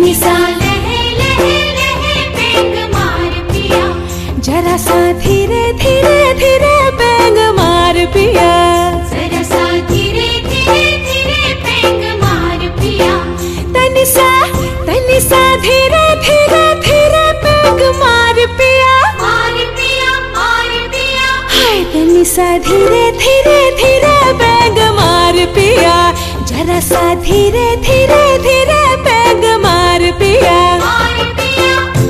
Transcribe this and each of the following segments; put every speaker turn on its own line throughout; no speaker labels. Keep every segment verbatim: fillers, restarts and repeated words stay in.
तनी सा लहे लहे लहे पेंग मार पिया,
जरा सा धीरे धीरे धीरे पेंग मार पिया,
जरा सा धीरे धीरे धीरे पेंग मार पिया,
तनी सा तनी सा धीरे धीरे धीरे पेंग मार पिया,
मार पिया मार पिया,
हाय तनी सा धीरे धीरे धीरे पेंग मार पिया, जरा सा धीरे धीरे धीरे पेंग मार पिया,
मार पिया।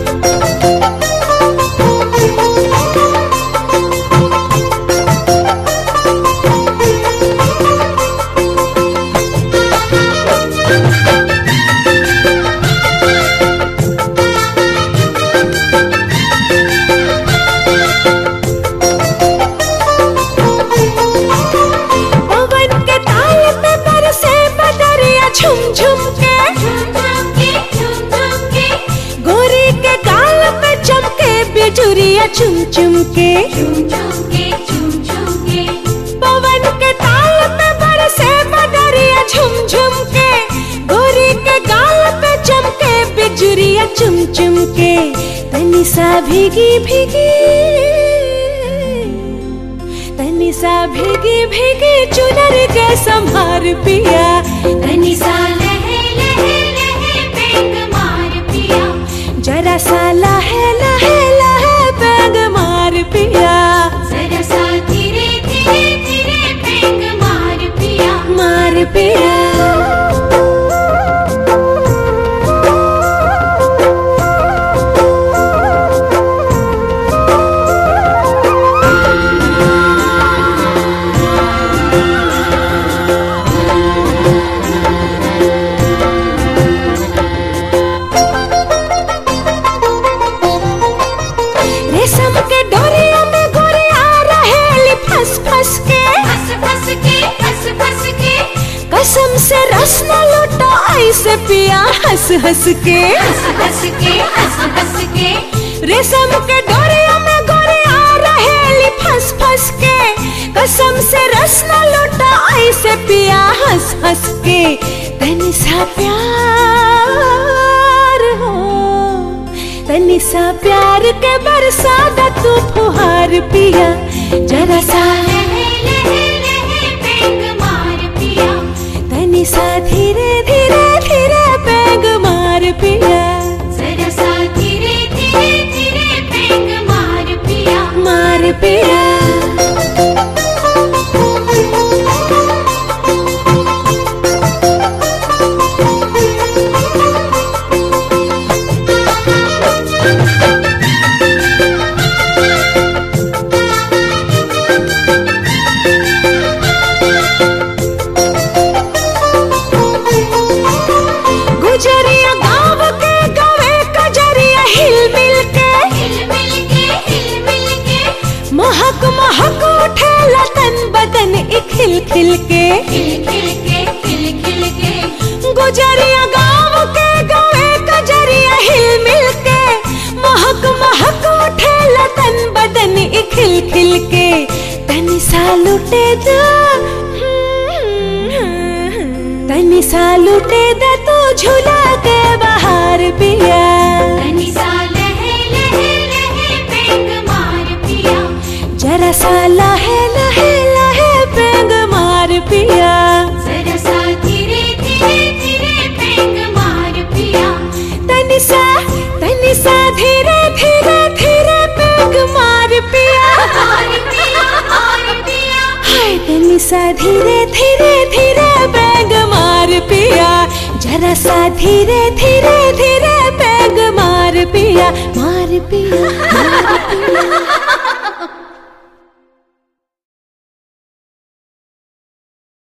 झुम झुम के
झुम झुम के झुम झुम के,
गोरी के गाल पे चमके बिजुरिया चुम चुम के,
झुम झुम के झुम झुम के,
पवन के ताल पे बरसे बदरिया झुम झुम के, गोरी के गाल पे चमके बिजुरिया चुम चुम के, तनी सा भीगी भीगी तनी सा भीगी भीगी चुनर के संभार पिया,
तनी सा लहे लहे लहे पेंग मार पिया,
जरा सा लहे लहे लहे पेंग मार पिया,
जरा सा धीरे धीरे धीरे पेंग मार पिया,
मार पिया। रेशम के डोरिया में गोरिया रहेली फंस फंस के,
फंस फंस के फंस फंस के,
कसम से रस न लूटो ऐसे पिया हंस हंस के,
हंस हंस के हंस हंस के,
रेशम के डोरिया में गोरिया रहेली फंस फंस के, कसम से रस न लूटो ऐसे पिया हंस हंस के, तनी सा प्यार हो तनी सा प्यार के बरसात तू फुहार पिया, जरा सा
लहे लहे लहे पेंग मार पिया,
तनी सा धीरे धीरे धीरे पेंग मार पिया,
जरा सा धीरे धीरे धीरे पेंग मार पिया,
मार पिया। गुजरिया गाँव के गवे कजरिया हिल मिल के,
हिल मिल के हिल मिल के,
महक महक उठे लतन बदन खिल खिल के,
खिल खिल के खिल खिल के,
गुजरिया गाँव के गवे कजरिया हिल मिल के, महक महक उठे लतन बदन खिल खिल के, तनी सा लुटे दो तनी सा लुटे दे तू झूला के बाहर पिया,
तनी सा लहे लहे लहे पेंग मार पिया,
जरा सा लहे लहे लहे पेंग मार पिया,
जरा सा धीरे धीरे धीरे पेंग मार पिया,
तनी सा तनी सा धीरे धीरे धीरे पेंग मार पिया,
मार पिया मार पिया,
हाय तनी सा धीरे धीरे धीरे पेंग मार पिया, जरा सा धीरे धीरे धीरे पेंग मार पिया, मार पिया, मार पिया।